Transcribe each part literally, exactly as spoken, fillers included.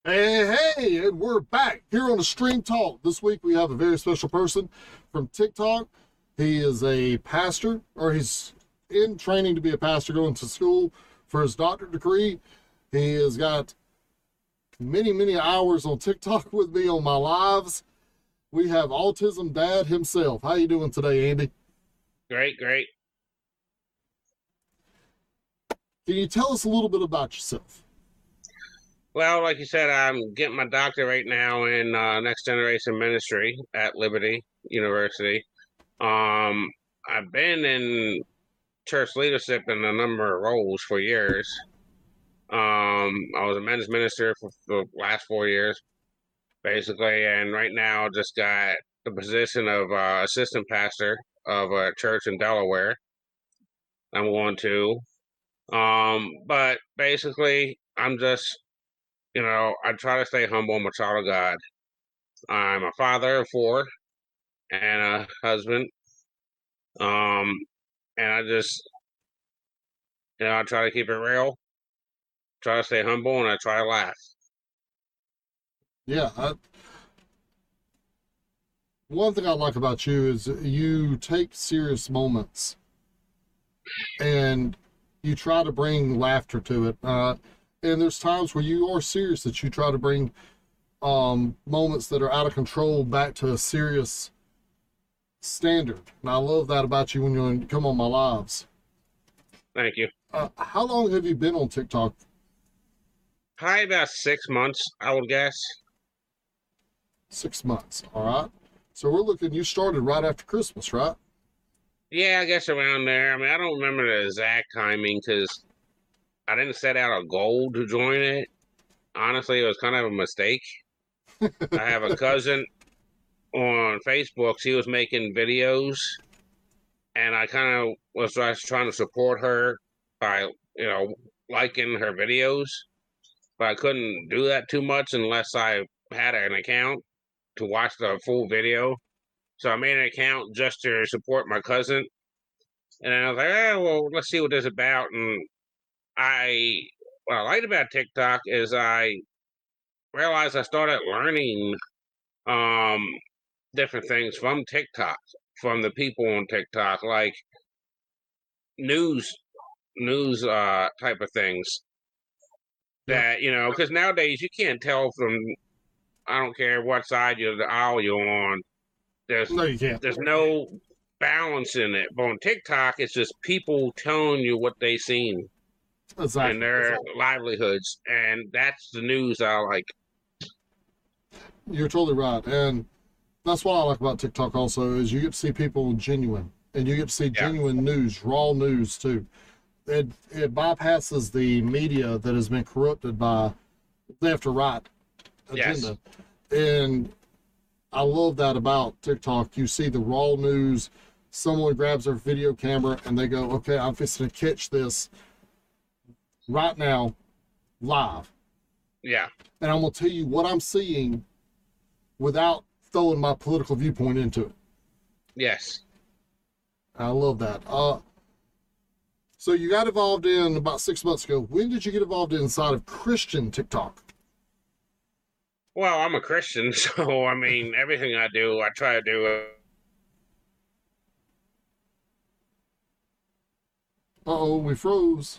Hey, hey, and we're back here on the Stream Talk. This week we have a very special person from TikTok. He is a pastor, or he's in training to be a pastor, going to school for his doctorate degree. He has got many, many hours on TikTok with me on my lives. We have Autism Dad himself. How you doing today, Andy? Great, great. Can you tell us a little bit about yourself? Well, like you said, I'm getting my doctorate right now in uh, next generation ministry at Liberty University. Um, I've been in church leadership in a number of roles for years. Um, I was a men's minister for the last four years, basically, and right now just got the position of uh, assistant pastor of a church in Delaware. I'm going to. Um, but basically, I'm just you know, I try to stay humble. I'm a child of God. I'm a father of four and a husband. Um, and I just, you know, I try to keep it real, try to stay humble, and I try to laugh. Yeah, I, one thing I like about you is you take serious moments and you try to bring laughter to it. Uh, and there's times where you are serious that you try to bring um, moments that are out of control back to a serious standard. And I love that about you when you come on my lives. Thank you. Uh, how long have you been on TikTok? Probably about six months, I would guess. Six months. All right. So we're looking, you started right after Christmas, right? Yeah, I guess around there. I mean, I don't remember the exact timing because I didn't set out a goal to join it. Honestly, it was kind of a mistake. I have a cousin on Facebook. She was making videos, and I kind of was just trying to support her by, you know, liking her videos, but I couldn't do that too much unless I had an account to watch the full video. So I made an account just to support my cousin, and then I was like, oh, well, let's see what this is about. And I, what I liked about TikTok is I realized I started learning um different things from TikTok, from the people on TikTok, like news news uh type of things Yeah. that you know because nowadays you can't tell from I don't care what side of the aisle you're on. There's No, you can't. there's no balance in it. But on TikTok, it's just people telling you what they seen and Exactly. their livelihoods, and that's the news I like. You're totally right. And that's what I like about TikTok also is you get to see people genuine and you get to see Yeah. genuine news, raw news too. It it bypasses the media that has been corrupted by left or right Yes. agenda. And I love that about TikTok. You see the raw news, someone grabs their video camera and they go, okay, I'm fixing to catch this right now live. Yeah. And I'm gonna tell you what I'm seeing without throwing my political viewpoint into it. Yes. I love that. Uh, so you got involved in about six months ago. When did you get involved inside of Christian TikTok? Well, I'm a Christian, so I mean, everything I do, I try to do. Uh, Uh oh, we froze.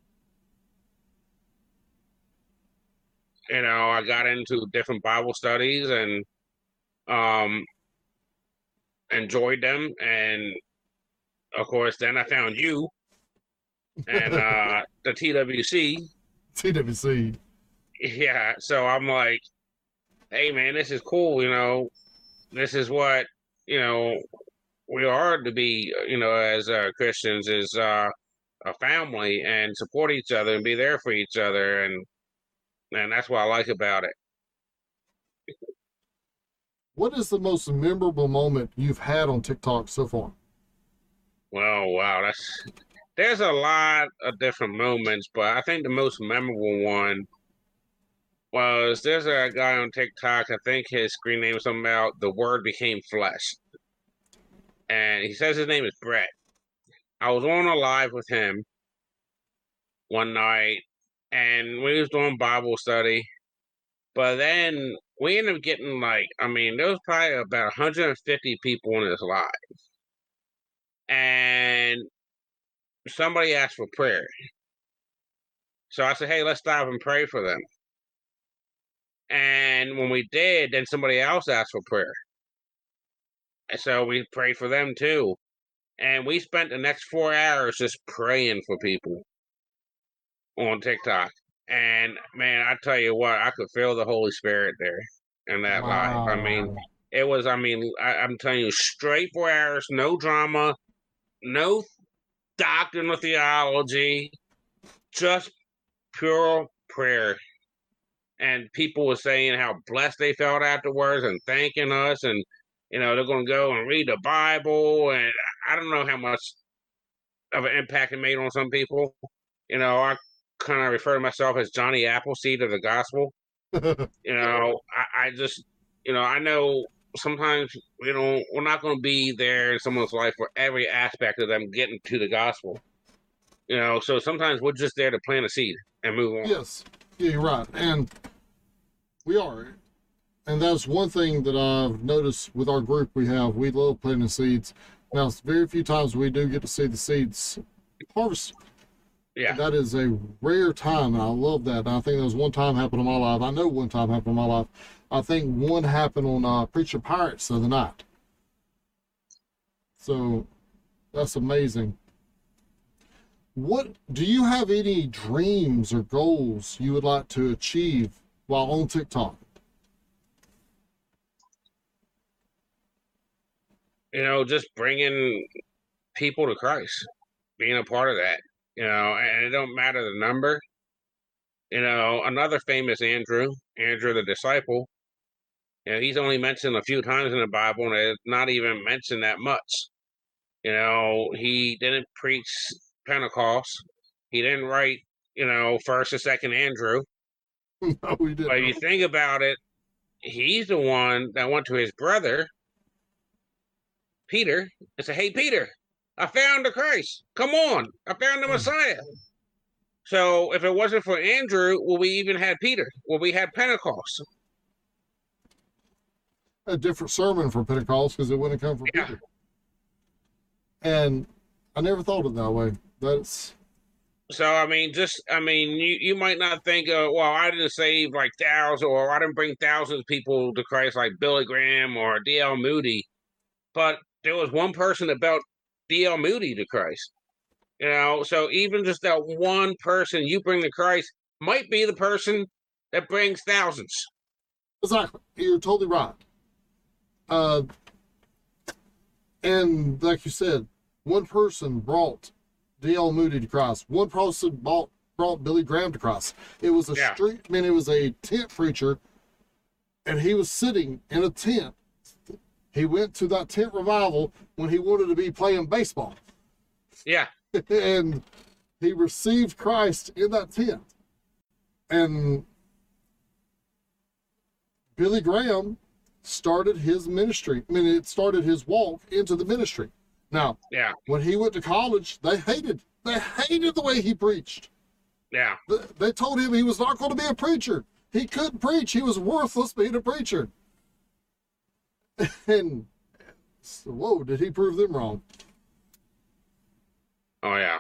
you know, I got into different Bible studies and um enjoyed them, and of course, then I found you and uh the T W C. T W C. Yeah, so I'm like, hey man, this is cool, you know. This is what, you know, we are to be, you know, as uh, Christians is uh a family and support each other and be there for each other, and and that's what I like about it. What is the most memorable moment you've had on TikTok so far? Well, wow, that's there's a lot of different moments, but I think the most memorable one was there's a guy on TikTok, I think his screen name is something about the word became flesh. And he says his name is Brett. I was on a live with him one night and we was doing Bible study But then we ended up getting like, I mean, there was probably about one hundred fifty people in this live. And somebody asked for prayer. So I said, hey, let's stop and pray for them. And when we did, then somebody else asked for prayer. And so we prayed for them too. And we spent the next four hours just praying for people on TikTok. And man, I tell you what, I could feel the Holy Spirit there in that live. I mean, Wow. it was, I mean, I, I'm telling you, straight four hours, no drama, no doctrine or theology, just pure prayer. And people were saying how blessed they felt afterwards and thanking us. And, you know, they're going to go and read the Bible. And I don't know how much of an impact it made on some people. You know, I kind of refer to myself as Johnny Appleseed of the gospel. You know, I, I just, you know, I know sometimes, you know, we're not going to be there in someone's life for every aspect of them getting to the gospel. You know, so sometimes we're just there to plant a seed and move on. Yes, yeah, you're right. And we are. And that's one thing that I've noticed with our group we have. We love planting seeds. Now, it's very few times we do get to see the seeds harvested. Yeah. That is a rare time, and I love that. And I think there was one time happened in my life. I know one time happened in my life. I think one happened on uh, Preacher Pirates the other night. So that's amazing. What do you have any dreams or goals you would like to achieve while on TikTok? You know, just bringing people to Christ, being a part of that, you know, and it don't matter the number. You know, another famous Andrew, Andrew the disciple, you know, he's only mentioned a few times in the Bible, and it's not even mentioned that much. You know, he didn't preach Pentecost. He didn't write, you know, first and second Andrew. No, we didn't. But if you think about it, he's the one that went to his brother, Peter, and said, hey, Peter, I found the Christ. Come on. I found the Messiah. So if it wasn't for Andrew, well, we even had Peter. Well, we had Pentecost. A different sermon for Pentecost because it wouldn't come from Yeah. Peter. And I never thought of it that way. That's So I mean, just I mean, you, you might not think, uh, well, I didn't save like thousands, or I didn't bring thousands of people to Christ like Billy Graham or D L Moody, but there was one person that brought D L Moody to Christ. You know, so even just that one person you bring to Christ might be the person that brings thousands. exactly. You're totally right. Uh, and like you said, one person brought D L Moody to Christ. One person brought brought Billy Graham to Christ. It was a Yeah. street. I mean, it was a tent preacher, and he was sitting in a tent. He went to that tent revival when he wanted to be playing baseball, Yeah, and he received Christ in that tent. And Billy Graham started his ministry. I mean, it started his walk into the ministry. Now, yeah, when he went to college, they hated, they hated the way he preached. yeah, Th- They told him he was not going to be a preacher. He couldn't preach. He was worthless being a preacher. And so, whoa, did he prove them wrong? oh yeah.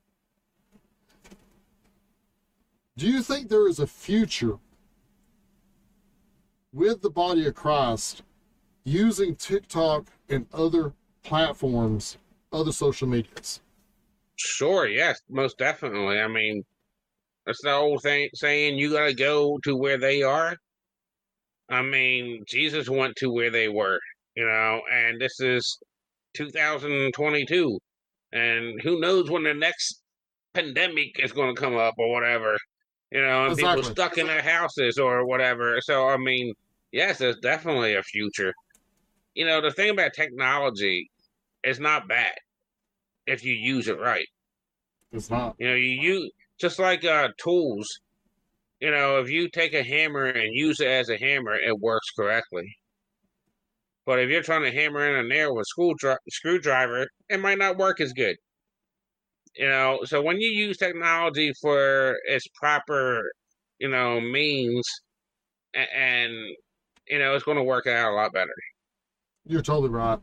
Do you think there is a future with the body of Christ using TikTok and other platforms, other social medias? Sure, yes, most definitely. I mean, that's the old thing saying you gotta go to where they are. I mean, Jesus went to where they were, you know, and this is two thousand twenty-two, and who knows when the next pandemic is going to come up or whatever, you know, and people Exactly. stuck in their houses or whatever. So, I mean, yes, there's definitely a future. You know, the thing about technology is not bad if you use it right. It's not. You know, you use just like uh, tools. You know, if you take a hammer and use it as a hammer, it works correctly. But if you're trying to hammer in a nail with a school dri- screwdriver, it might not work as good. You know, so when you use technology for its proper, you know, means, and, and you know, it's going to work out a lot better. You're totally right.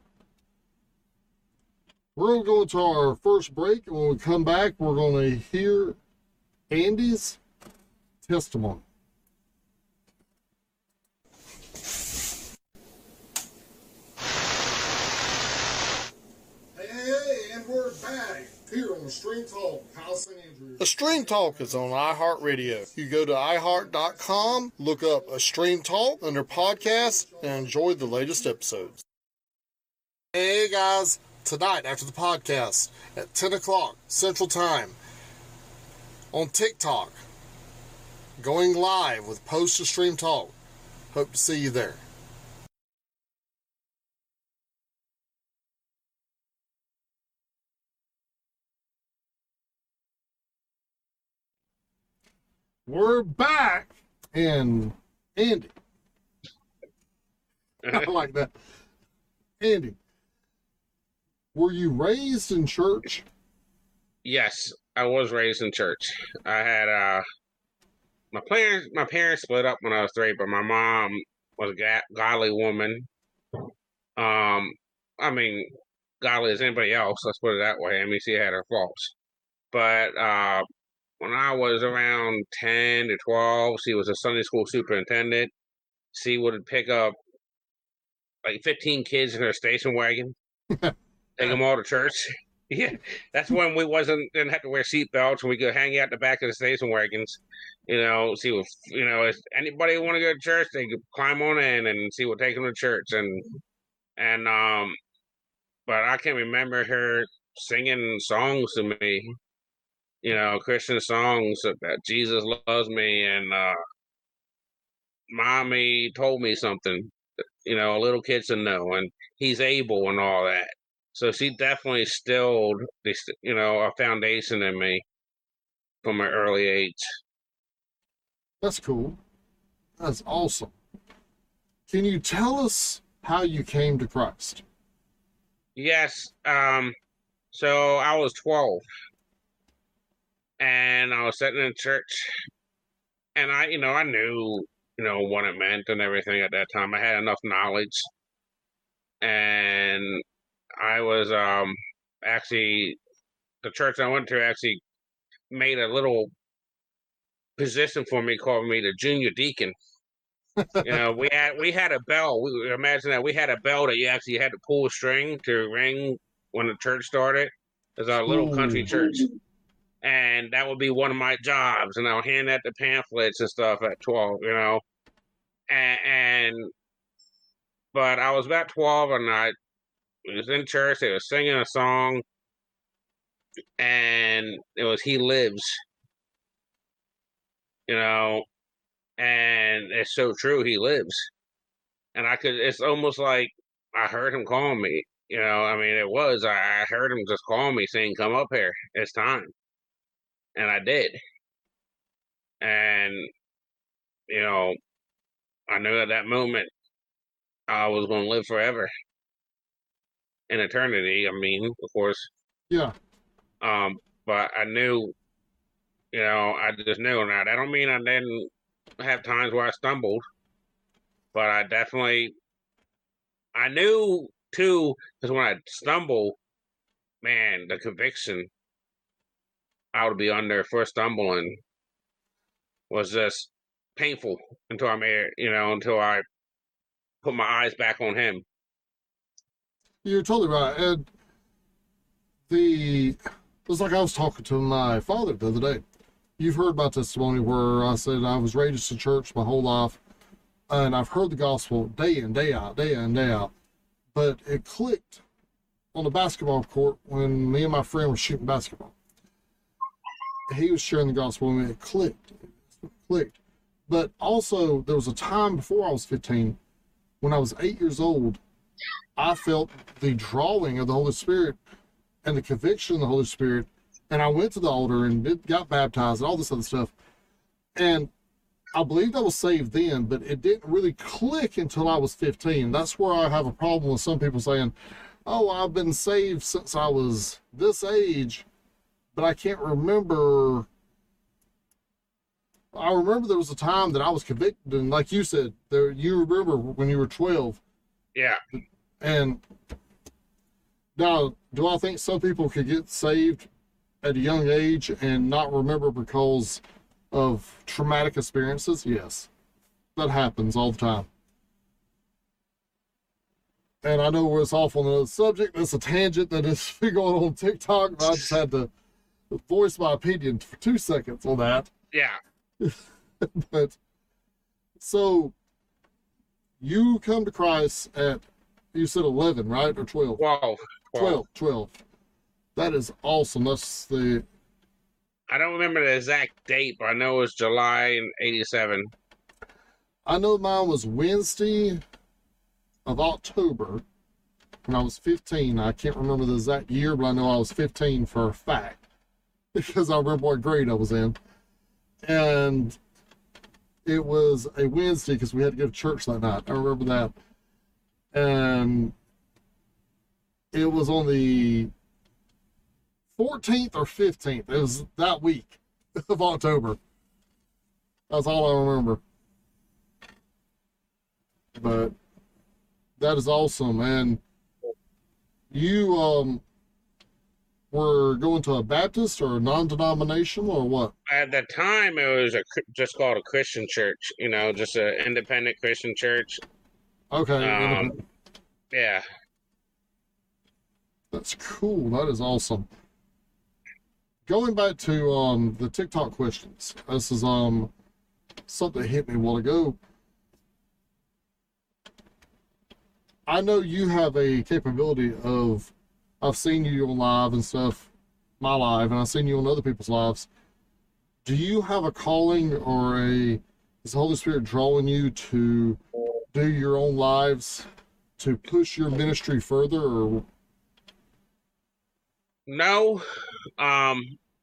We're going to go into our first break, and when we come back, we're going to hear Andy's testimony. Hey, hey, hey, and we're back here on the Stream Talk, Kyle Saint Andrew. A Stream Talk is on iHeartRadio. You go to i heart dot com, look up A Stream Talk under podcasts, and enjoy the latest episodes. Hey guys, tonight after the podcast at ten o'clock Central Time on TikTok, going live with Post to Stream Talk. Hope to see you there. We're back, and Andy. I like that. Andy, were you raised in church? Yes, I was raised in church. I had uh, my parents. My parents split up when I was three, but my mom was a godly woman. Um, I mean, godly as anybody else. Let's put it that way. I mean, she had her faults, but uh, when I was around ten to twelve, she was a Sunday school superintendent. She would pick up like fifteen kids in her station wagon, take them all to church. Yeah, that's when we wasn't didn't have to wear seatbelts, and we could hang out the back of the station wagons. You know, she would, you know, if anybody want to go to church, they could climb on in, and she would take them to church. And and um, but I can remember her singing songs to me, you know, Christian songs that Jesus loves me, and uh, mommy told me something, you know, a little kid should know, and he's able and all that. So she definitely instilled this, you know, a foundation in me from an early age. That's cool. That's awesome. Can you tell us how you came to Christ? Yes. Um, so I was twelve, and I was sitting in church, and I, you know, I knew, you know, what it meant and everything at that time. I had enough knowledge, and I was um actually the church I went to actually made a little position for me, called me the junior deacon. You know, we had we had a bell. We imagine that we had a bell that you actually had to pull a string to ring when the church started. It's our little country church, and that would be one of my jobs. And I'll hand out the pamphlets and stuff at twelve. You know, and, and but I was about twelve, and I was in church. They were singing a song, and it was "He Lives." You know, and it's so true. He lives, and I could. It's almost like I heard him calling me. You know, I mean, it was. I, I heard him just call me, saying, "Come up here. It's time," and I did. And you know, I knew at that moment I was going to live forever in eternity. I mean, of course. Yeah. Um, but I knew. You know, I just knew. Now that don't mean I didn't have times where I stumbled, but I definitely, I knew too, because when I stumble, man, the conviction I would be under for stumbling was just painful until I made it, you know, until I put my eyes back on him. You're totally right. And the, it was like I was talking to my father the other day. You've heard my testimony where I said I was raised in church my whole life, and I've heard the gospel day in, day out, day in, day out. But it clicked on the basketball court when me and my friend were shooting basketball. He was sharing the gospel, and it clicked. It clicked. But also, there was a time before I was fifteen, when I was eight years old, I felt the drawing of the Holy Spirit and the conviction of the Holy Spirit. And I went to the altar and it got baptized and all this other stuff. And I believed I was saved then, but it didn't really click until I was fifteen. That's where I have a problem with some people saying, oh, I've been saved since I was this age, but I can't remember I remember there was a time that I was convicted, and like you said, there you remember when you were twelve, Yeah. and now do I think some people could get saved at a young age and not remember because of traumatic experiences? Yes, that happens all the time. And I know it's off on another subject. That's a tangent that is going on TikTok, but I just had to voice my opinion for two seconds on that. Yeah. But so you come to Christ at, you said eleven, right? Or twelve? twelve. twelve. twelve. That is awesome. That's the. I don't remember the exact date, but I know it was July in eighty-seven. I know mine was Wednesday of October when I was fifteen. I can't remember the exact year, but I know I was fifteen for a fact because I remember what grade I was in. And it was a Wednesday because we had to go to church that night. I remember that. And it was on the fourteenth or fifteenth. It was that week of October. That's all I remember. But that is awesome. And you um were going to a Baptist or a non-denominational or what? At the time, it was a just called a Christian church. You know, just an independent Christian church. Okay. Um, yeah. That's cool. That is awesome. Going back to um the TikTok questions. This is um something that hit me a while ago. I know you have a capability of, I've seen you on live and stuff, my live, and I've seen you on other people's lives. Do you have a calling or a, is the Holy Spirit drawing you to do your own lives to push your ministry further, or? No. Um,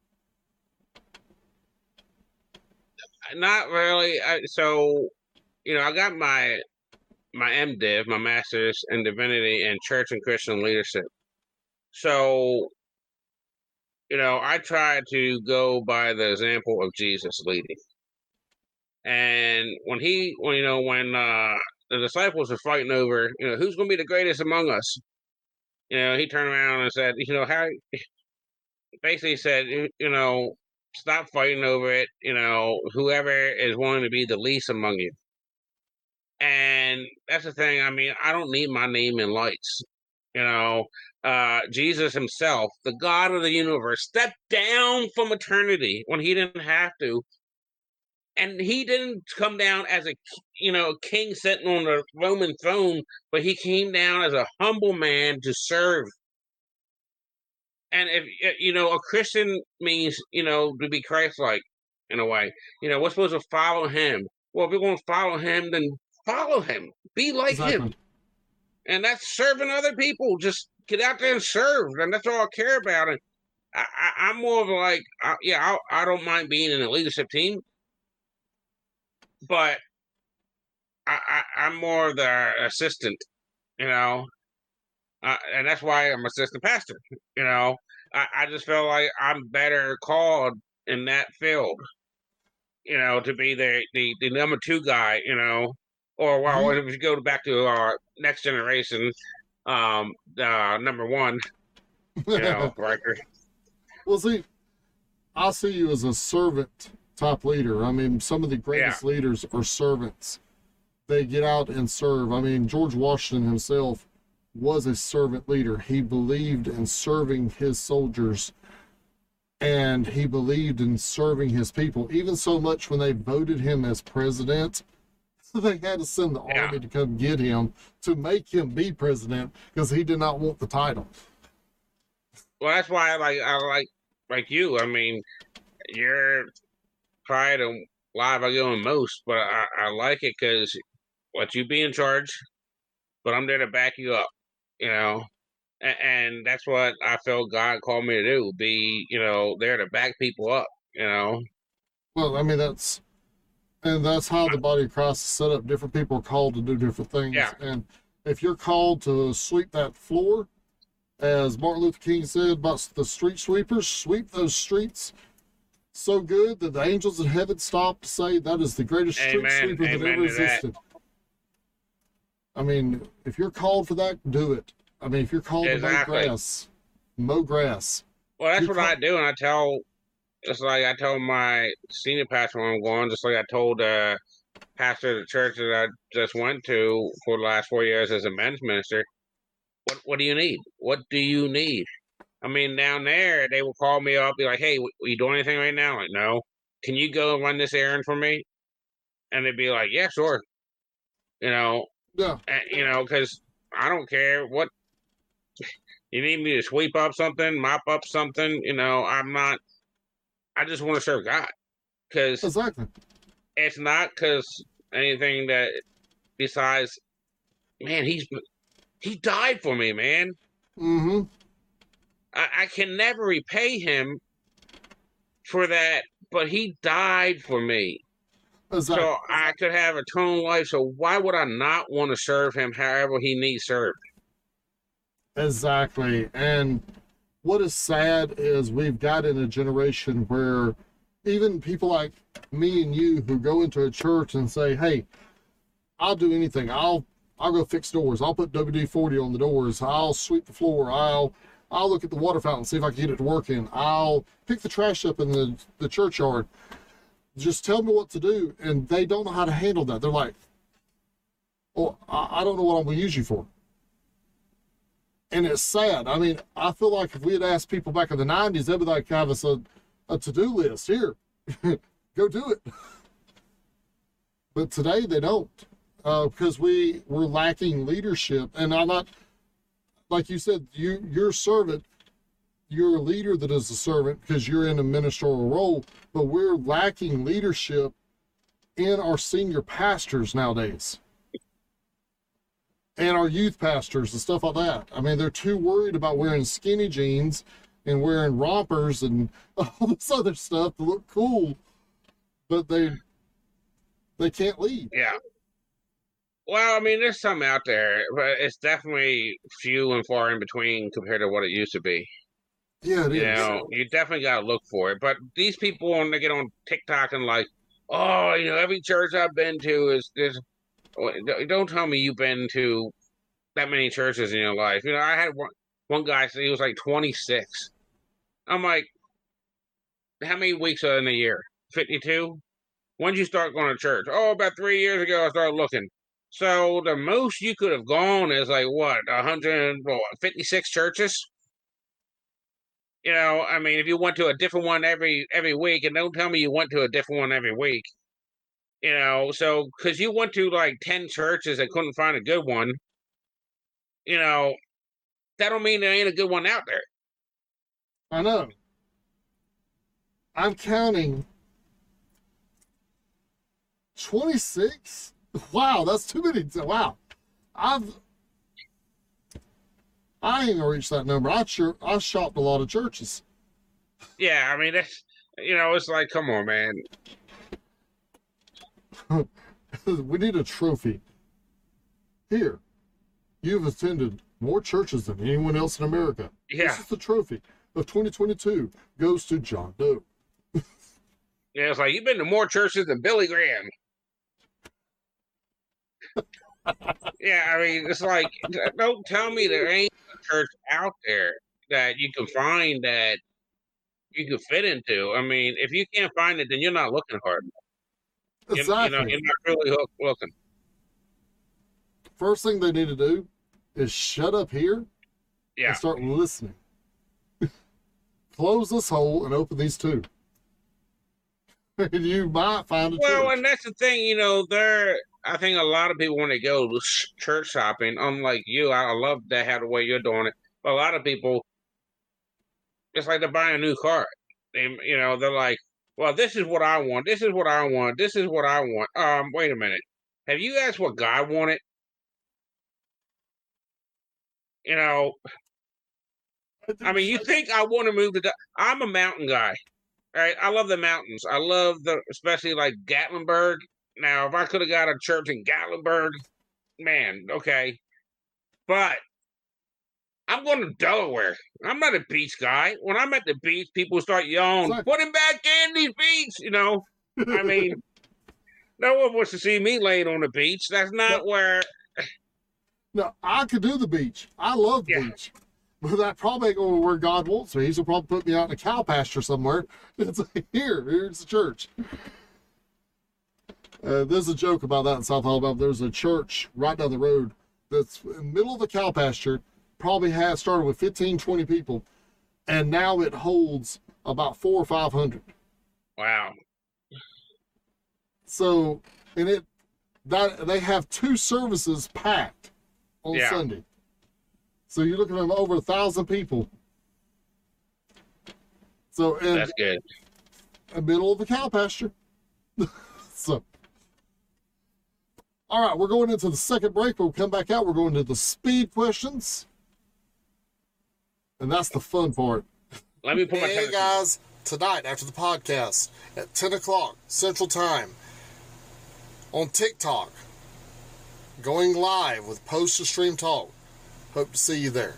not really. I, so, you know, I got my my MDiv, my master's in divinity and church and Christian leadership. So, you know, I try to go by the example of Jesus leading. And when he, when you know, when uh, the disciples were fighting over, you know, who's going to be the greatest among us? You know, he turned around and said, you know, how, basically said, you know, stop fighting over it. You know, whoever is willing to be the least among you. And that's the thing. I mean, I don't need my name in lights. You know, uh, Jesus himself, the God of the universe, stepped down from eternity when he didn't have to. And he didn't come down as a, you know, king sitting on the Roman throne, but he came down as a humble man to serve. And if, you know, a Christian means, you know, to be Christ-like in a way. You know, we're supposed to follow him. Well, if we're going to follow him, then follow him. Be like Exactly. him. And that's serving other people. Just get out there and serve. And that's all I care about. And I, I, I'm more of like, I, yeah, I, I don't mind being in a leadership team. But I, I, I'm more of the assistant, you know. Uh, and that's why I'm assistant pastor, you know. I, I just feel like I'm better called in that field, you know, to be the, the, the number two guy, you know. Or, well, if you go back to our next generation, um, uh, number one, you know, Riker. Well, see, I see you as a servant type leader. I mean, some of the greatest Yeah. leaders are servants. They get out and serve. I mean, George Washington himself was a servant leader. He believed in serving his soldiers, and he believed in serving his people, even so much when they voted him as president, they had to send the Yeah. army to come get him to make him be president because he did not want the title. Well, that's why I like, I like, like you. I mean, you're probably the live I go in most, but I, I like it because let you be in charge, but I'm there to back you up, you know. And, and that's what I felt God called me to do: be, you know, there to back people up, you know. Well, I mean, that's, and that's how the body of Christ is set up. Different people are called to do different things. Yeah. And if you're called to sweep that floor, as Martin Luther King said about the street sweepers, sweep those streets. so good that the angels in heaven stopped to say that is the greatest street Amen. sweeper that Amen ever to that. existed. I mean, if you're called for that, do it. I mean, if you're called Exactly. to mow grass, mow grass. Well, that's You're what I called- do, and I tell, just like I told my senior pastor when I'm going, just like I told uh, pastor of the church that I just went to for the last four years as a men's minister. What What do you need? What do you need? I mean, down there, they will call me up, be like, "Hey, w- you doing anything right now?" Like, no. Can you go and run this errand for me? And they'd be like, "Yeah, sure." You know, Yeah, and, you know, because I don't care what you need me to sweep up something, mop up something. You know, I'm not. I just want to serve God because exactly. it's not because anything that besides, man, he's he died for me, man. Mm-hmm. I, I can never repay him for that, but he died for me. Exactly. So I could have eternal life. So why would I not want to serve him however he needs served? Exactly. And what is sad is we've got in a generation where even people like me and you who go into a church and say, "Hey, I'll do anything. I'll I'll go fix doors. I'll put W D forty on the doors. I'll sweep the floor. I'll I'll look at the water fountain, see if I can get it to work in. I'll pick the trash up in the, the churchyard. Just tell me what to do." And they don't know how to handle that. They're like, "Oh, I, I don't know what I'm going to use you for." And it's sad. I mean, I feel like if we had asked people back in the nineties, they'd be like, have us a, a to-do list. Here, go do it. But today they don't, uh, because we, we're lacking leadership. And I'm not, like you said, you, you're a servant. You're a leader that is a servant because you're in a ministerial role. But we're lacking leadership in our senior pastors nowadays. And our youth pastors and stuff like that. I mean, they're too worried about wearing skinny jeans and wearing rompers and all this other stuff to look cool, but they they can't lead. Yeah. Well, I mean, there's some out there, but it's definitely few and far in between compared to what it used to be. Yeah, it You is. know, you definitely got to look for it. But these people, when they get on TikTok and like, oh, you know, every church I've been to is this. Don't tell me you've been to that many churches in your life. You know, I had one one guy say he was like twenty-six. I'm like, how many weeks are in a year? fifty-two? When did you start going to church? Oh, about three years ago I started looking. So the most you could have gone is like what, one hundred fifty-six churches? You know, I mean, if you went to a different one every every week, and don't tell me you went to a different one every week. You know, so because you went to like ten churches and couldn't find a good one, you know, that don't mean there ain't a good one out there. I know. I'm counting twenty-six. Wow, that's too many. Wow, I've I ain't gonna reach that number. I sure I shopped a lot of churches. Yeah, I mean, that's, you know, it's like, come on, man. We need a trophy. Here, you've attended more churches than anyone else in America. Yeah. This is the trophy of twenty twenty-two. Goes to John Doe. Yeah, it's like, you've been to more churches than Billy Graham. Yeah, I mean, it's like, don't tell me there ain't a church out there that you can find that you can fit into. I mean, if you can't find it, then you're not looking hard. You, Exactly. you know, you're not really hook, looking. First thing they need to do is shut up here Yeah. and start listening. Close this hole and open these two. And you might find a Well, church. and that's the thing, you know, there, I think a lot of people, when they go to church shopping, unlike you, I love that how the way you're doing it. But a lot of people, it's like they're buying a new car. They, you know, they're like, well, this is what I want. This is what I want. This is what I want. Um, wait a minute. Have you asked what God wanted? You know, I mean, you think I want to move to? I'm a mountain guy. Right? I love the mountains. I love the, especially like Gatlinburg. Now, if I could have got a church in Gatlinburg, man, okay. But I'm going to Delaware. I'm not a beach guy. When I'm at the beach, people start yelling, Exactly. "Put him back in these beach!" You know, I mean, no one wants to see me laying on the beach. That's not no, where. no, I could do the beach. I love the Yeah. beach. But that probably ain't going where God wants me. He's going to probably put me out in a cow pasture somewhere. It's like, here, here's the church. Uh, there's a joke about that in South Alabama. There's a church right down the road that's in the middle of the cow pasture, probably has started with fifteen, twenty people, and now it holds about four or five hundred. Wow. So, and it that they have two services packed on Yeah. Sunday. So you're looking at over a thousand people. So in That's good. the middle of the cow pasture. So, all right, we're going into the second break. We'll come back out. We're going to the speed questions, and that's the fun part. Let me put my Hey tennis- guys, tonight after the podcast at ten o'clock Central Time on TikTok, going live with Post to Stream Talk. Hope to see you there.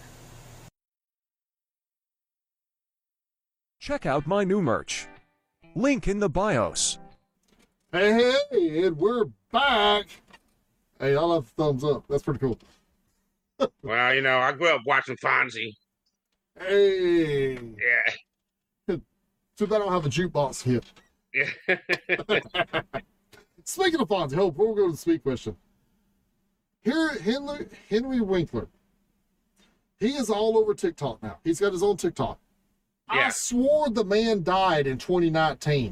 Check out my new merch. Link in the bios. Hey, hey, and we're back. Hey, I love the thumbs up. That's pretty cool. Well, you know, I grew up watching Fonzie. Hey, Yeah. too bad I don't have a jukebox here. Yeah. Speaking of Fonzie, hold, before we go to the speed question. Here, Henry, Henry Winkler, he is all over TikTok now. He's got his own TikTok. I Yeah. swore the man died in twenty nineteen.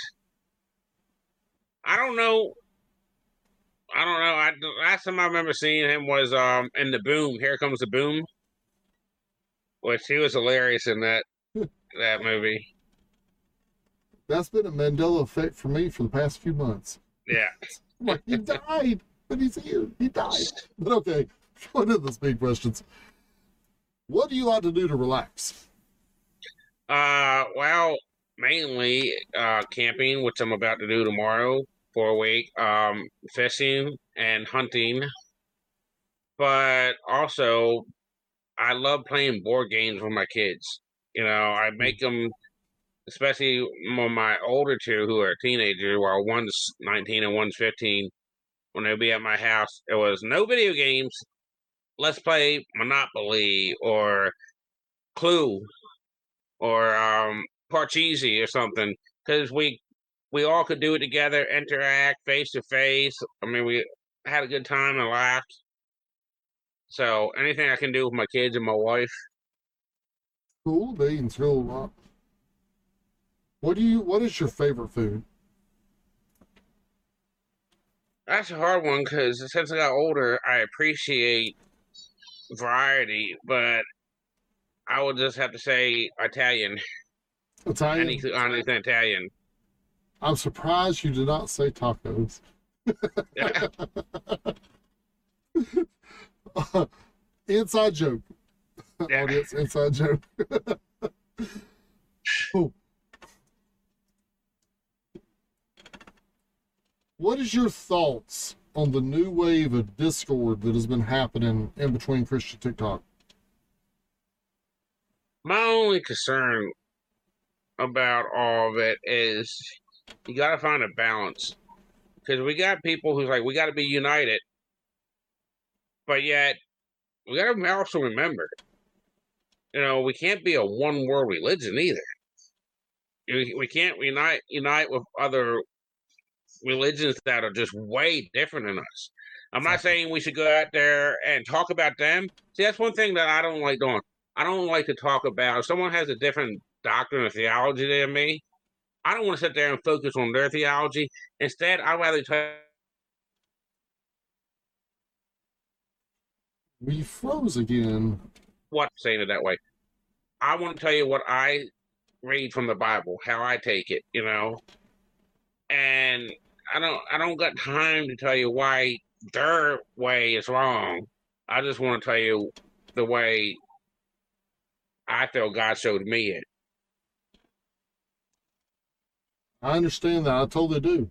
I don't know. I don't know. I, the last time I remember seeing him was um in the Boom. Here Comes the Boom, which he was hilarious in that that movie. That's been a Mandela effect for me for the past few months. Yeah. Like, he died, but he's here. He died. But okay, going to the speed questions. What do you like to do to relax? Uh, well, mainly uh camping, which I'm about to do tomorrow for a week. Um, fishing and hunting, but also I love playing board games with my kids. You know, I make them, especially when my older two who are teenagers, while one's nineteen and one's fifteen, when they'll be at my house, it was no video games. Let's play Monopoly or Clue or um, Parcheesi or something, because we we all could do it together, interact face to face. I mean, we had a good time and laughed. So anything I can do with my kids and my wife. Cool beans, cool. What do you? What is your favorite food? That's a hard one because since I got older, I appreciate variety, but I would just have to say Italian. Italian. Anything, anything Italian. I'm surprised you did not say tacos. Yeah. Uh, inside joke. Yeah. Audience, inside joke. Cool. What is your thoughts on the new wave of Discord that has been happening in between Christian TikTok? My only concern about all of it is you got to find a balance, because we got people who's like, we got to be united, but yet we got to also remember, you know, we can't be a one world religion either. We, we can't unite unite with other religions that are just way different than us. I'm not saying we should go out there and talk about them. See, that's one thing that I don't like doing. I don't like to talk about, if someone has a different doctrine or theology than me, I don't want to sit there and focus on their theology. Instead, I'd rather tell We froze again. what saying it that way. I want to tell you what I read from the Bible, how I take it, you know. And I don't I don't got time to tell you why their way is wrong. I just want to tell you the way I feel God showed me it. I understand that. I totally do.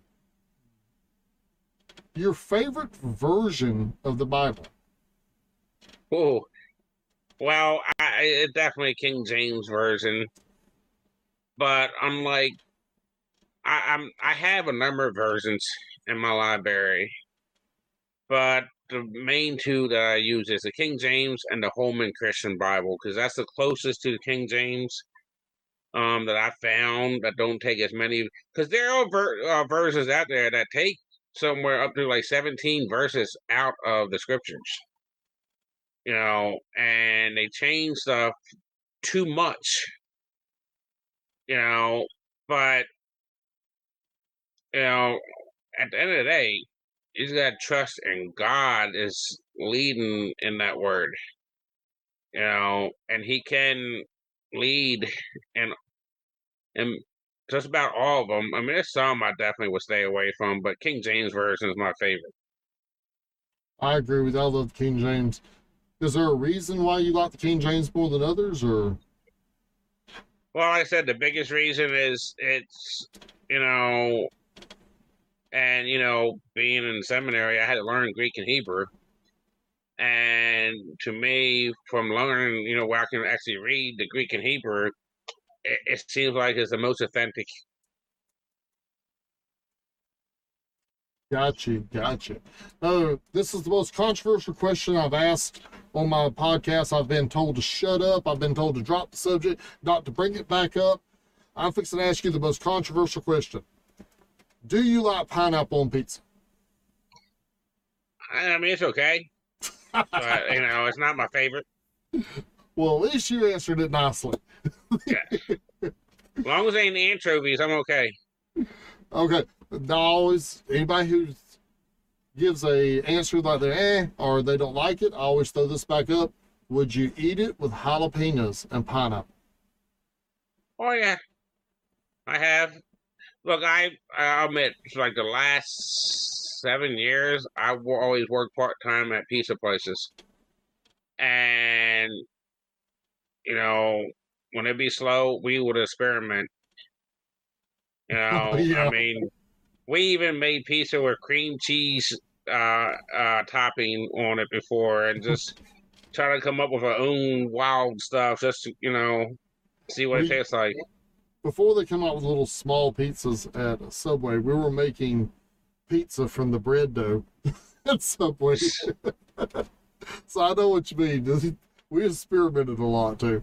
Your favorite version of the Bible? Oh, Well, I, it's definitely King James version, but I'm like, I, I'm I have a number of versions in my library, but the main two that I use is the King James and the Holman Christian Bible because that's the closest to the King James um, that I found that don't take as many. Because there are ver- uh, versions out there that take somewhere up to like seventeen verses out of the scriptures, you know, and they change stuff too much, you know, but, you know, at the end of the day, you just got to trust in God is leading in that word, you know, and He can lead in and just about all of them. I mean, there's some I definitely would stay away from, but King James version is my favorite. I agree with you. I love King James. Is there a reason why you like the King James more than others, or? Well, like I said, the biggest reason is it's, you know, and, you know, being in seminary, I had to learn Greek and Hebrew. And to me, from learning, you know, where I can actually read the Greek and Hebrew, it, it seems like it's the most authentic. Gotcha, gotcha. Uh, this is the most controversial question I've asked on my podcast. I've been told to shut up. I've been told to drop the subject, not to bring it back up. I'm fixing to ask you the most controversial question. Do you like pineapple on pizza? I mean, it's okay, but, you know, it's not my favorite. Well, at least you answered it nicely. Yeah. As long as they ain't anchovies, I'm okay. Okay. Now, always, anybody who gives a answer like they're eh, or they don't like it, I always throw this back up. Would you eat it with jalapenos and pineapple? Oh, yeah, I have. Look, I I admit, it's like the last seven years, I w- always worked part time at pizza places, and you know, when it be slow, we would experiment. You Oh, know, I yeah. mean, we even made pizza with cream cheese uh, uh, topping on it before, and just try to come up with our own wild stuff, just to, you know, see what it We tastes like. Before they come out with little small pizzas at Subway, we were making pizza from the bread dough at Subway. So I know what you mean. We experimented a lot too.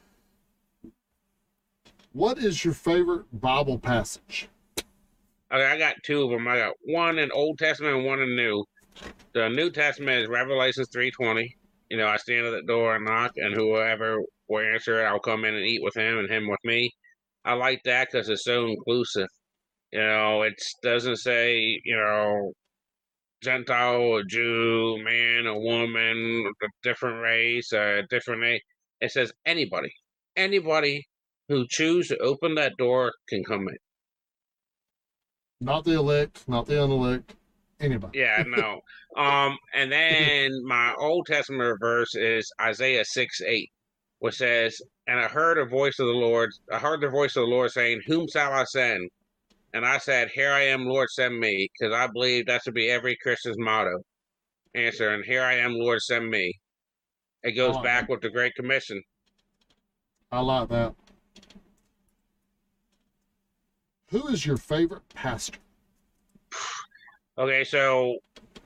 What is your favorite Bible passage? Okay, I got two of them. I got one in Old Testament and one in New. The New Testament is Revelations three twenty. You know, I stand at the door and knock, and whoever will answer it, I'll come in and eat with him and him with me. I like that because it's so inclusive. You know, it doesn't say, you know, Gentile, a Jew, man, a woman, a different race, a different age. It says anybody. Anybody who choose to open that door can come in. Not the elect, not the unelect, anybody. Yeah, no. Um, and then my Old Testament verse is Isaiah six eight, which says, "And I heard a voice of the Lord. I heard the voice of the Lord saying, 'Whom shall I send?' And I said, 'Here I am, Lord, send me,' because I believe that should be every Christian's motto. Answer, and here I am, Lord, send me. It I goes like that. back with the Great Commission. I like that. Who is your favorite pastor? Okay, so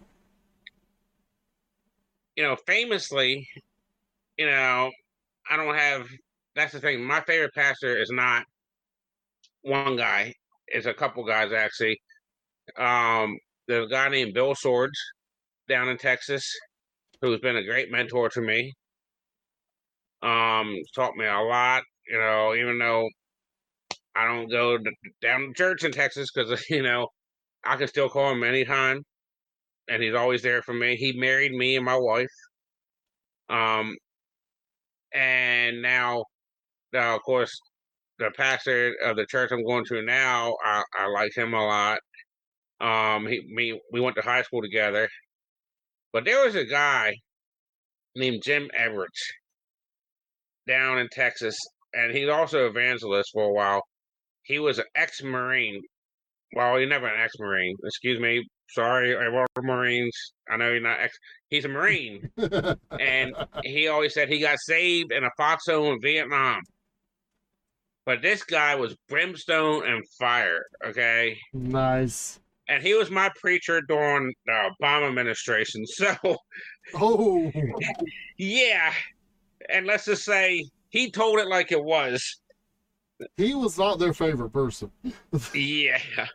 you know, famously, you know, I don't have. That's the thing. My favorite pastor is not one guy. It's a couple guys actually. Um, there's a guy named Bill Swords down in Texas who's been a great mentor to me. Um, taught me a lot. You know, even though I don't go to, down to church in Texas because you know I can still call him anytime, and he's always there for me. He married me and my wife. Um, and now, now of course, the pastor of the church I'm going to now, I, I like him a lot. Um, he, me, we went to high school together. But there was a guy named Jim Everett down in Texas, and he's also evangelist for a while. He was an ex-Marine, Well, you're never an ex-Marine. Excuse me. Sorry, all the Marines. I know you're not ex. He's a Marine, and he always said he got saved in a foxhole in Vietnam. But this guy was brimstone and fire. Okay. Nice. And he was my preacher during the Obama administration. So, Oh, yeah. And let's just say he told it like it was. he was not their favorite person. Yeah.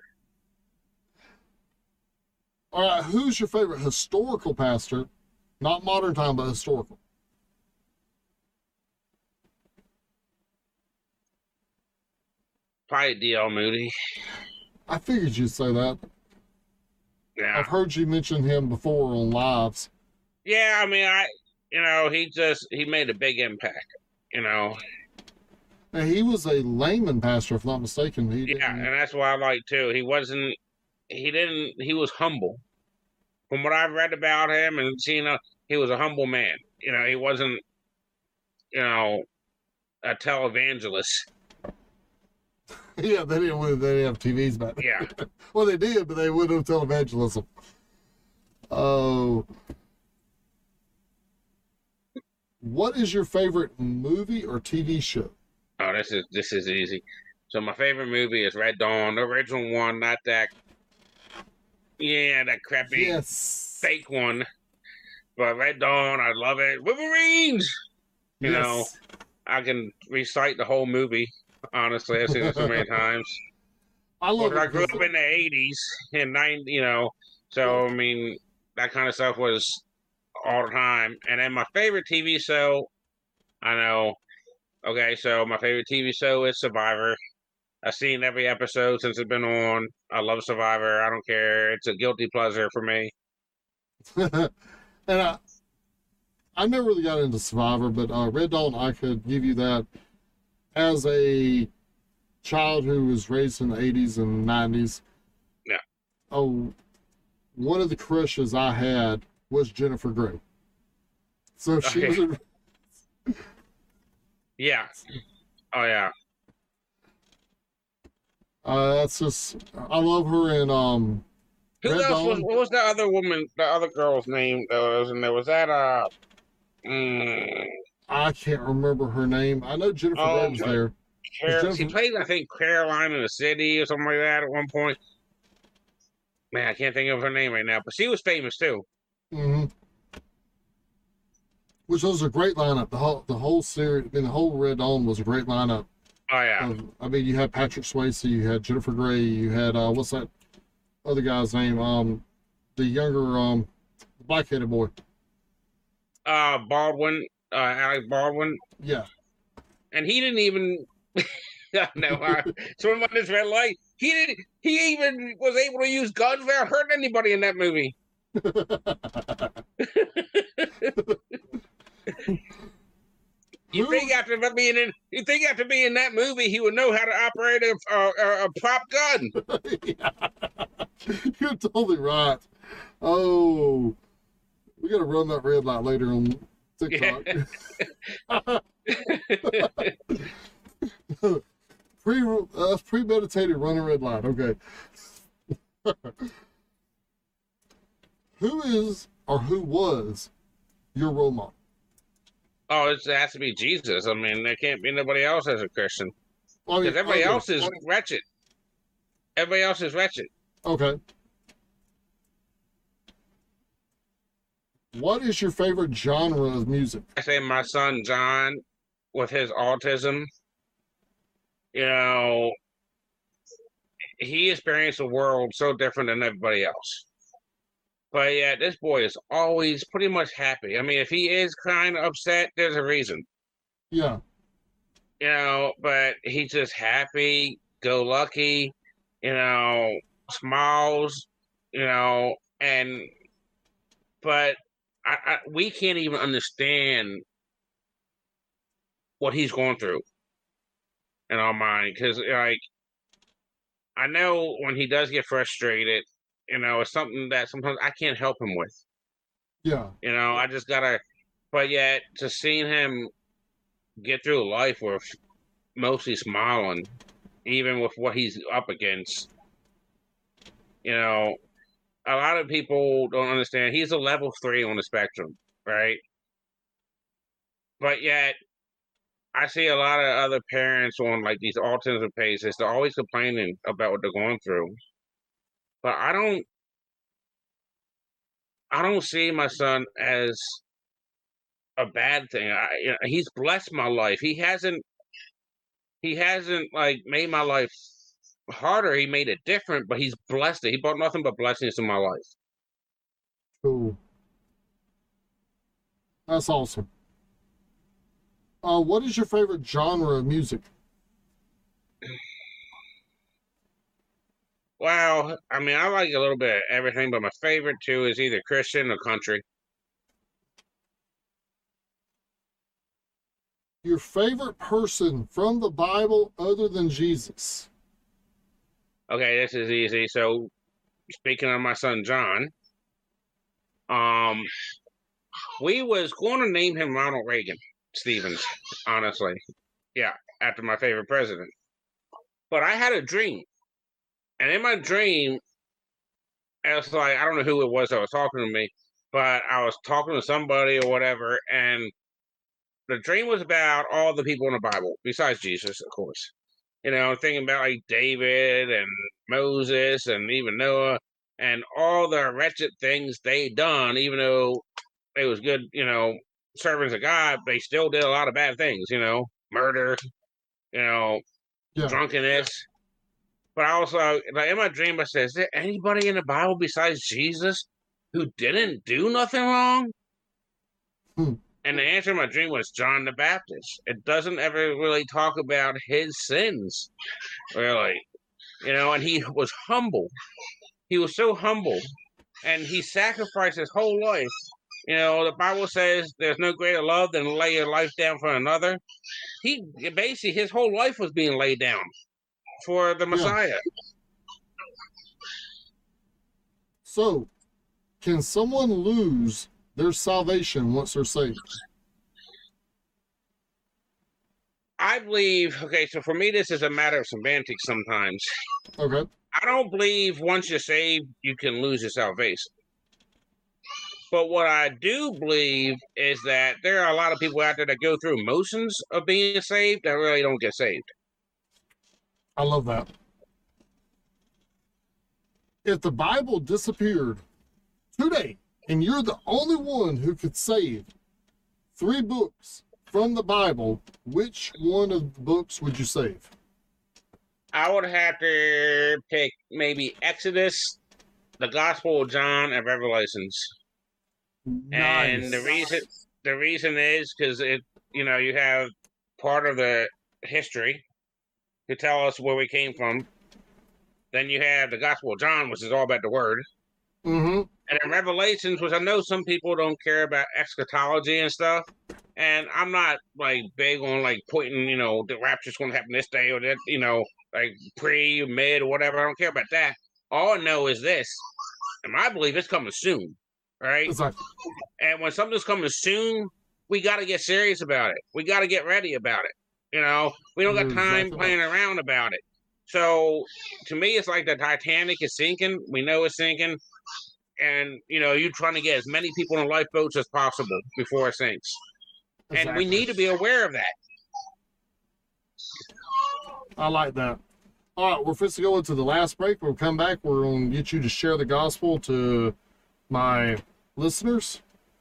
All right, who's your favorite historical pastor? Not modern time, but historical. Probably D L Moody. I figured you'd say that. Yeah. I've heard you mention him before on lives. Yeah, I mean, I, you know, he just, he made a big impact, you know. And he was a layman pastor, if I'm not mistaken. He Yeah, didn't- and that's what I like too. He wasn't, he didn't, he was humble. From what I've read about him and seen, uh, he was a humble man. You know, he wasn't, you know, a televangelist. yeah, they didn't, they didn't have T Vs back then. Yeah. Well, they did, but they wouldn't have televangelism. Oh. What is your favorite movie or T V show? Oh, this is this is easy. So my favorite movie is Red Dawn, the original one, not that. Yeah, that crappy Yes. fake one. But Red Dawn, I love it. Wolverines. You Yes. know, I can recite the whole movie. Honestly, I've seen it so many times. I love Well, I it grew up because- in the eighties and nine, you know, so I mean that kind of stuff was all the time. And then my favorite T V show, I know. Okay, so my favorite T V show is Survivor. I've seen every episode since it's been on. I love Survivor. I don't care. It's a guilty pleasure for me. and I, I never really got into Survivor, but uh, Red Dawn, I could give you that as a child who was raised in the eighties and nineties. Yeah. Oh, one of the crushes I had was Jennifer Grey. So she Okay. was. In, Yeah. Oh yeah. uh, that's just. I love her and um. Who Red else was? Dawn. What was the other woman? The other girl's name that was in there? Was that uh? Mm, I can't remember her name. I know Jennifer Oh, Grey was my- there. Car- Jennifer- she played, I think, Caroline in the City or something like that at one point. Man, I can't think of her name right now, but she was famous too. hmm Which was a great lineup. The whole the whole series, I mean, the whole Red Dawn was a great lineup. Oh yeah. Of, I mean, you had Patrick Swayze, you had Jennifer Grey, you had uh, what's that other guy's name? Um, the younger um, black-headed boy. Uh, Baldwin, uh, Alec Baldwin, Yeah, and he didn't even. no, I, swim on this red light. He didn't. He even was able to use guns without hurting anybody in that movie. You Who- think after being in, you think after being in that movie, he would know how to operate a, a, a prop gun? You're totally right. Oh, we gotta run that red light later on TikTok. Pre uh, premeditated running red light. Okay. Who is or who was your role model? Oh, it's, it has to be Jesus. I mean, there can't be nobody else as a Christian I mean, because everybody okay. else is wretched. Everybody else is wretched. Okay. What is your favorite genre of music? I say my son John, with his autism, you know, he experienced a world so different than everybody else. But yeah, this boy is always pretty much happy. I mean, if he is kind of upset, there's a reason, Yeah. you know, but he's just happy, go lucky, you know, smiles, you know, and, but I, I, we can't even understand what he's going through in our mind. Because, like, I know when he does get frustrated, you know, it's something that sometimes I can't help him with. Yeah. You know, I just gotta, but yet, just seeing him get through life with mostly smiling, even with what he's up against, You know, a lot of people don't understand. He's a level three on the spectrum, right? But yet, I see a lot of other parents on like these autism pages. They're always complaining about what they're going through. But I don't, I don't see my son as a bad thing. I, you know, he's blessed my life. He hasn't, he hasn't like made my life harder. He made it different, but he's blessed it. He brought nothing but blessings to my life. Cool. That's awesome. Uh, what is your favorite genre of music? Well, I mean, I like a little bit of everything, but my favorite two is either Christian or country. Your favorite person from the Bible other than Jesus? Okay, this is easy. So, speaking of my son John, um, we was going to name him Ronald Reagan Stevens, honestly. Yeah, after my favorite president. But I had a dream. And in my dream, it was like, I don't know who it was that was talking to me, but I was talking to somebody or whatever, and the dream was about all the people in the Bible, besides Jesus, of course. You know, thinking about like David and Moses and even Noah and all the wretched things they done, even though they was good, you know, servants of God, they still did a lot of bad things, you know, murder, you know, Yeah. drunkenness. But I also, like in my dream, I said, is there anybody in the Bible besides Jesus who didn't do nothing wrong? Hmm. And the answer in my dream was John the Baptist. It doesn't ever really talk about his sins, really. You know, and he was humble. He was so humble. And he sacrificed his whole life. You know, the Bible says there's no greater love than to lay your life down for another. He basically, his whole life was being laid down for the Messiah. Yeah. So, can someone lose their salvation once they're saved? I believe, okay, so for me, this is a matter of semantics sometimes. Okay. I don't believe once you're saved, you can lose your salvation. But what I do believe is that there are a lot of people out there that go through motions of being saved that really don't get saved. I love that. If the Bible disappeared today and you're the only one who could save three books from the Bible, which one of the books would you save? I would have to pick maybe Exodus, the Gospel of John, and Revelations. Nice. And the reason the reason is because it, you know, you have part of the history to tell us where we came from. Then you have the Gospel of John, which is all about the Word. Mm-hmm. And in Revelations, which I know some people don't care about eschatology and stuff. And I'm not like big on like pointing, you know, the rapture's going to happen this day or that, you know, like pre, mid, or whatever. I don't care about that. All I know is this, and I believe it's coming soon, right? Exactly. And when something's coming soon, we got to get serious about it. We got to get ready about it. You know, we don't got You're time exactly playing around about it. So to me, it's like the Titanic is sinking. We know it's sinking. And, you know, you're trying to get as many people in lifeboats as possible before it sinks. Exactly. And we need to be aware of that. I like that. All right, we're fixing to go into the last break. We'll come back. We're going to get you to share the gospel to my listeners.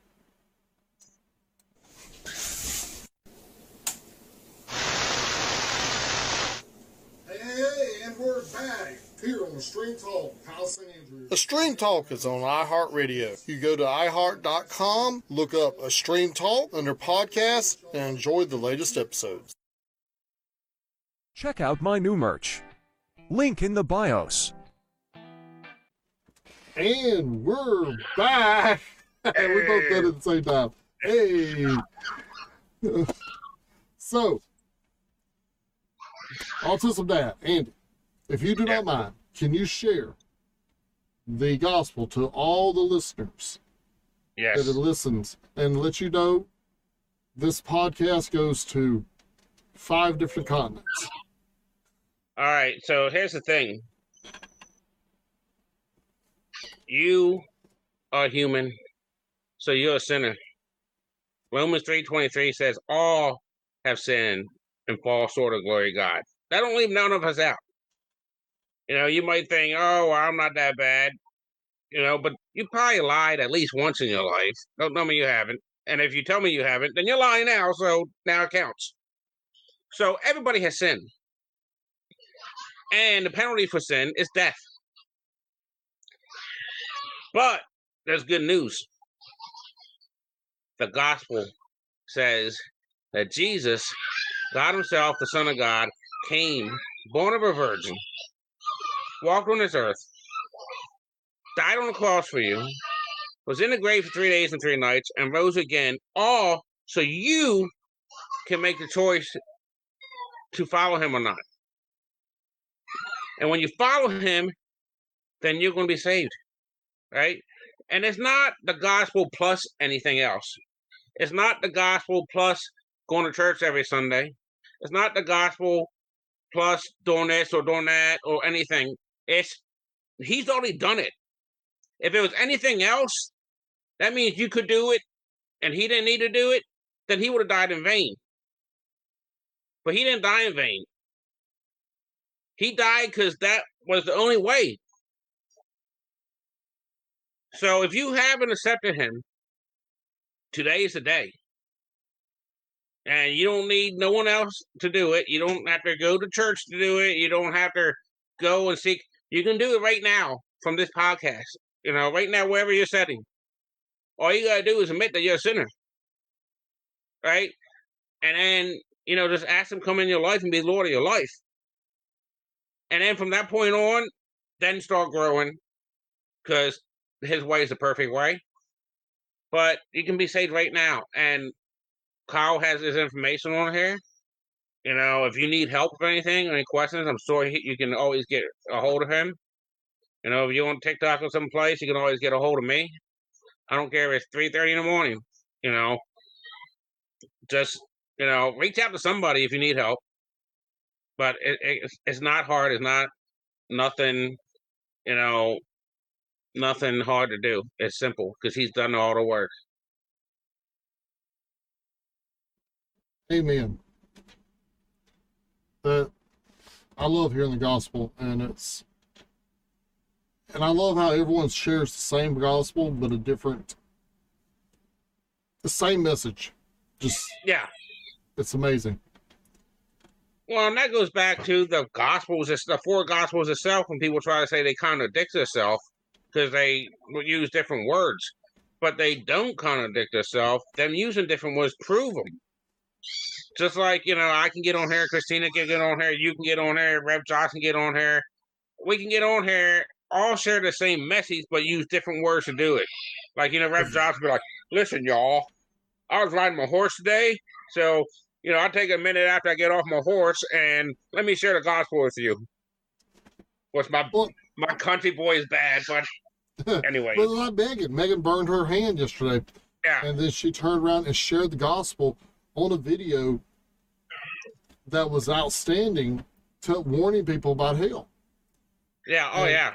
Hey, hey, and we're back here on Extreme Talk, Kyle Saint Andrew. Extreme Talk is on iHeartRadio. You go to i heart dot com, look up Extreme Talk under podcasts, and enjoy the latest episodes. Check out my new merch. Link in the bios. And we're back. We both did it at the same time. Hey. So, Autism Dad, Andy, if you do not mind, can you share the gospel to all the listeners Yes. that listens and let you know this podcast goes to five different continents? All right. So here's the thing. You are human, so you're a sinner. Romans three twenty-three says all have sinned and fall short of glory of God. That don't leave none of us out. You know, you might think, oh, well, I'm not that bad, you know, but you probably lied at least once in your life. Don't tell me you haven't. And if you tell me you haven't, then you're lying now, so now it counts. So everybody has sinned. And the penalty for sin is death. But there's good news. The gospel says that Jesus, God himself, the Son of God, came, born of a virgin, walked on this earth, died on the cross for you, was in the grave for three days and three nights, and rose again, all so you can make the choice to follow him or not. And when you follow him, then you're going to be saved, right? And it's not the gospel plus anything else. It's not the gospel plus going to church every Sunday. It's not the gospel plus doing this or doing that or anything. It's he's already done it. If it was anything else, that means you could do it and he didn't need to do it, then he would have died in vain. But he didn't die in vain. He died because that was the only way. So if you haven't accepted him, today is the day. And you don't need no one else to do it. You don't have to go to church to do it. You don't have to go and seek. You can do it right now from this podcast. You know, right now, wherever you're sitting. All you got to do is admit that you're a sinner. Right? And then, you know, just ask him to come in your life and be Lord of your life. And then from that point on, then start growing. Because his way is the perfect way. But you can be saved right now. And Kyle has his information on here. You know, if you need help with anything, any questions, I'm sure he, you can always get a hold of him. You know, if you're on TikTok or someplace, you can always get a hold of me. I don't care if it's three thirty in the morning. You know, just, you know, reach out to somebody if you need help. But it, it, it's not hard. It's not nothing, you know, nothing hard to do. It's simple because he's done all the work. Amen. That I love hearing the gospel, and it's and I love how everyone shares the same gospel but a different, the same message. Just yeah, it's amazing. Well, and that goes back to the gospels, the four gospels itself. When people try to say they contradict themselves because they use different words, but they don't contradict themselves. Them using different words prove them. Just like, you know, I can get on here, Christina can get on here, you can get on here, Rev Johnson get on here. We can get on here, all share the same message, but use different words to do it. Like, you know, Rev Johnson be like, listen, y'all, I was riding my horse today, so, you know, I'll take a minute after I get off my horse and let me share the gospel with you. What's my well, my country boy is bad, but anyway. But like Megan, Megan burned her hand yesterday. Yeah. And then she turned around and shared the gospel on a video that was outstanding, to warning people about hell. Yeah, oh and yeah.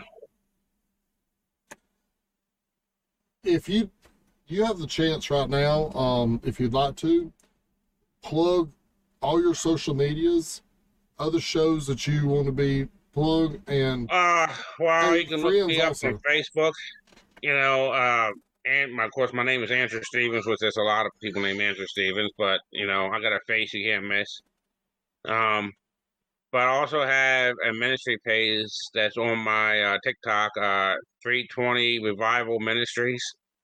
If you you have the chance right now, um, if you'd like to, plug all your social medias, other shows that you want to be plugged, and uh well, you can look me up also. on Facebook. You know, uh and my, of course, my name is Andrew Stevens, which there's a lot of people named Andrew Stevens, but, you know, I got a face you can't miss. Um, but I also have a ministry page that's on my uh, TikTok, uh, three twenty Revival Ministries.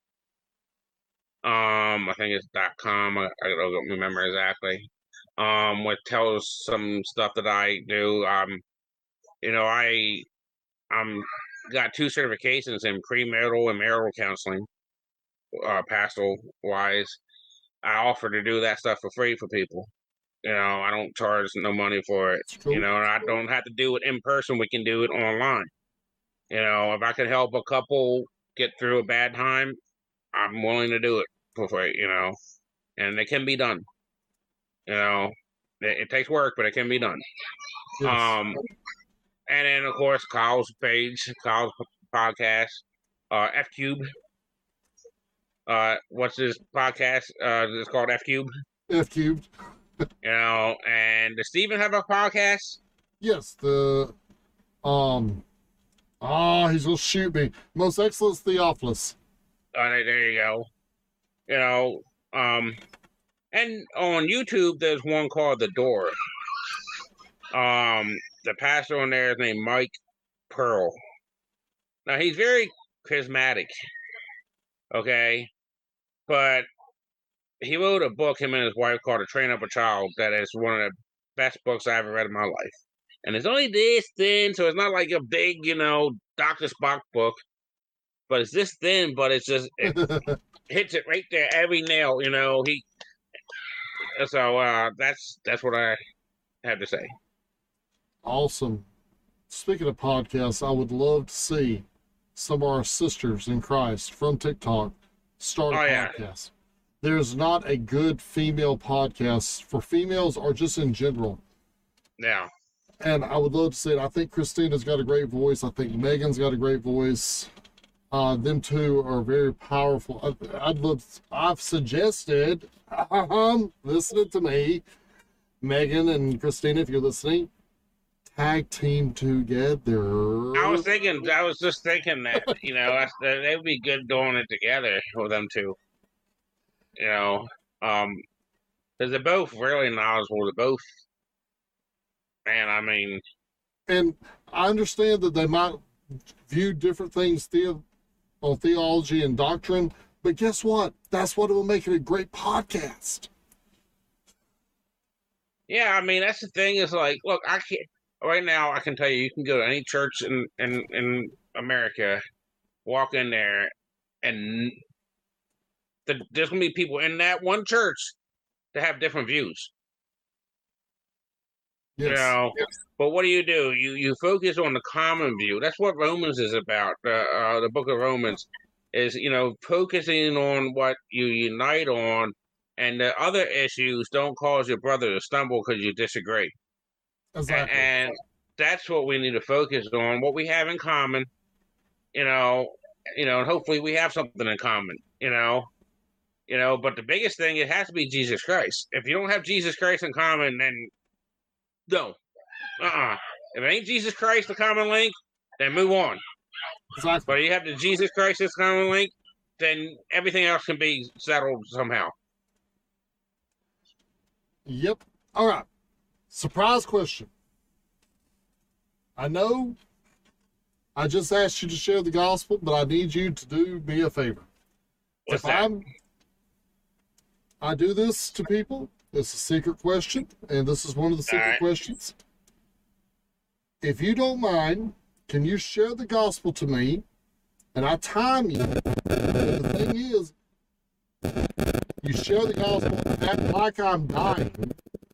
Um, I think it's .com. I, I don't remember exactly. Um, which tells some stuff that I do. Um, you know, I I'm got two certifications in premarital and marital counseling. Uh, pastoral wise, I offer to do that stuff for free for people. You know, I don't charge no money for it. Cool. You know, and I don't have to do it in person. We can do it online. You know, if I can help a couple get through a bad time, I'm willing to do it for free. You know, and it can be done. You know, it, it takes work, but it can be done. Yes. Um, and then of course Kyle's page, Kyle's podcast. uh, F Cube. Uh, what's his podcast? Uh, it's called F Cube. F cubed. You know, and does Steven have a podcast? Yes, the um ah, he's gonna shoot me. Most excellent Theophilus. Uh, there, there you go. You know, um, and on YouTube, there's one called The Door. Um, the pastor on there is named Mike Pearl. Now he's very charismatic, okay, but he wrote a book, him and his wife, called "To Train Up a Child." That is one of the best books I ever read in my life, and it's only this thin, so it's not like a big, you know, Doctor Spock book, but it's this thin, but it's just it hits it right there, every nail, you know. He so uh, that's that's what I have to say. Awesome. Speaking of podcasts, I would love to see some of our sisters in Christ from TikTok start a Oh, yeah. podcast. There's not a good female podcast for females or just in general. Yeah. And I would love to see it. I think Christina's got a great voice. I think Megan's got a great voice. Uh, them two are very powerful. I, I'd love. I've suggested, um, listening to me, Megan and Christina, if you're listening, tag team together. I was thinking, I was just thinking that, you know, I, they would be good doing it together with them two. You know, um, because they're both really knowledgeable. They're both, man, I mean, And I understand that they might view different things the, on theology and doctrine, but guess what? That's what will make it a great podcast. yeah, I mean, that's the thing is like, look, I can't, right now, I can tell you, you can go to any church in, in, in America, walk in there, and the, there's going to be people in that one church that have different views. Yes. You know, but what do you do? You you focus on the common view. That's what Romans is about. Uh, uh, the book of Romans is, you know, focusing on what you unite on, and the other issues don't cause your brother to stumble because you disagree. Exactly. And, and that's what we need to focus on. What we have in common, you know, you know, and hopefully we have something in common. You know, you know. But the biggest thing, it has to be Jesus Christ. If you don't have Jesus Christ in common, then no. Uh-uh. If it ain't Jesus Christ the common link, then move on. Exactly. But you have the Jesus Christ as common link, then everything else can be settled somehow. Yep. All right. Surprise question. I know I just asked you to share the gospel, but I need you to do me a favor. What's if that? I'm, I do this to people. It's a secret question, and this is one of the secret right. questions. If you don't mind, can you share the gospel to me, and I time you? And the thing is, you share the gospel act like I'm dying,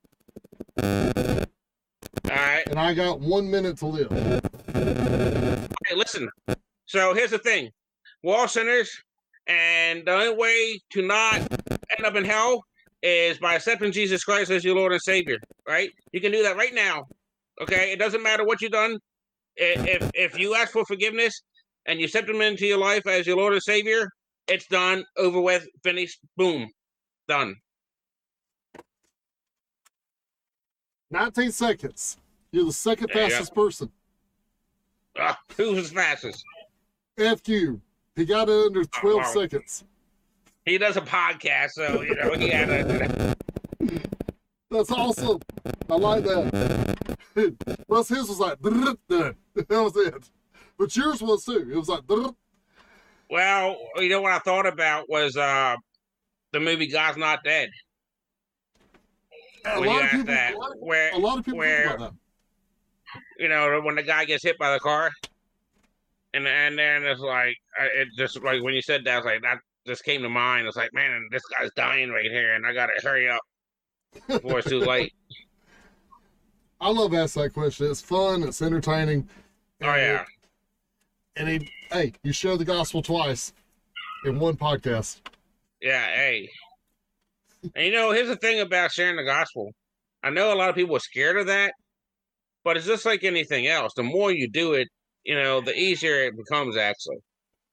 All right. and I got one minute to live. Hey, listen. So here's the thing. We're all sinners, and the only way to not end up in hell is by accepting Jesus Christ as your Lord and Savior, right? You can do that right now, okay? It doesn't matter what you've done. If if you ask for forgiveness and you accept Him into your life as your Lord and Savior, it's done, over with, finished, boom, done. nineteen seconds. You're the second There you go. fastest person. Uh, who's the fastest? F Q. He got it under twelve wow. seconds. He does a podcast, so, you know, he had a... That's awesome. I like that. Plus his was like, done. That was it. But yours was too. It was like, Well, you know what I thought about was uh, the movie God's Not Dead. a When you lot of ask people, that, where, a lot of people where, think about you know, when the guy gets hit by the car, and and then it's like, it just, like, when you said that, I was like, that just came to mind. It's like, man, this guy's dying right here, and I gotta hurry up before it's too late. that. I love asking that question. It's fun. It's entertaining. Oh, yeah. And he, hey, you share the gospel twice in one podcast. Yeah, hey. And, you know, here's the thing about sharing the gospel. I know a lot of people are scared of that, but it's just like anything else. The more you do it, you know, the easier it becomes, actually.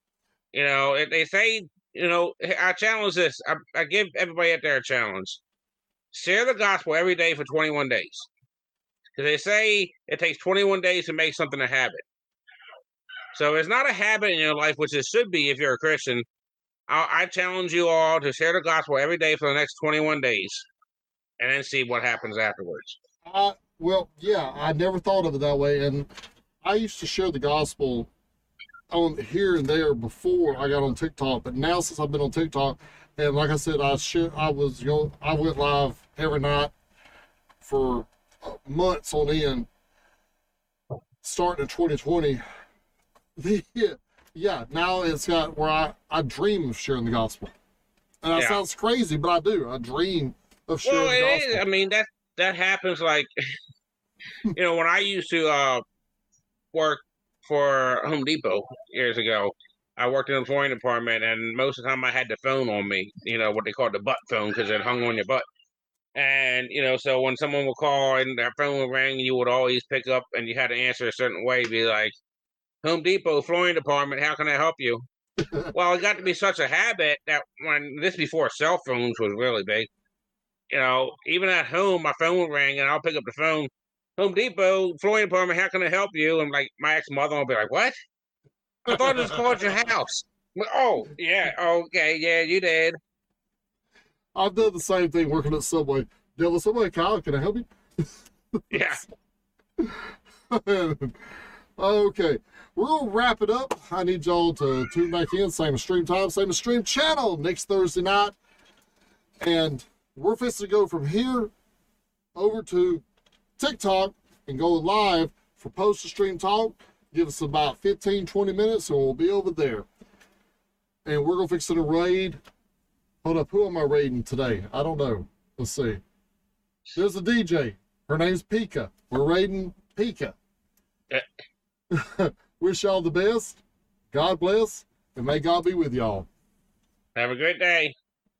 You know, if they say, you know, I challenge this. I, I give everybody out there a challenge. Share the gospel every day for twenty-one days. Because they say it takes twenty-one days to make something a habit. So it's not a habit in your life, which it should be if you're a Christian. I, I challenge you all to share the gospel every day for the next twenty-one days, and then see what happens afterwards. I, well, yeah, I never thought of it that way. And I used to share the gospel on here and there before I got on TikTok, but now since I've been on TikTok, and like I said, I share, I was, you know, I went live every night for months on end, starting in twenty twenty. Yeah, yeah, now it's got where I, I dream of sharing the gospel. And that Yeah. sounds crazy, but I do. I dream of sharing Well, the it gospel. is. I mean, that that happens. Like, you know, when I used to uh, work for Home Depot years ago, I worked in the employee department, and most of the time I had the phone on me. You know, what they call the butt phone, because it hung on your butt. And you know, so when someone would call and that phone would ring, you would always pick up, and you had to answer a certain way. Be like, Home Depot flooring department, how can I help you? Well, it got to be such a habit that when this before cell phones was really big, you know, even at home, my phone would ring and I'll pick up the phone. Home Depot flooring department, how can I help you? And like my ex mother will be like, "What? I thought it was called your house." I'm like, oh yeah, okay, yeah, you did. I've done the same thing working at Subway. Devil, Subway, Kyle, can I help you? Yeah. Okay, we're gonna wrap it up. I need y'all to tune back in. Same stream time, same stream channel next Thursday night, and we're fixing to go from here over to TikTok and go live for post to stream talk. Give us about fifteen, twenty minutes, and we'll be over there. And we're gonna fix it a raid. Hold up, who am I raiding today? I don't know. Let's see. There's a D J. Her name's Pika. We're raiding Pika. Wish y'all the best. God bless, and may God be with y'all. Have a great day.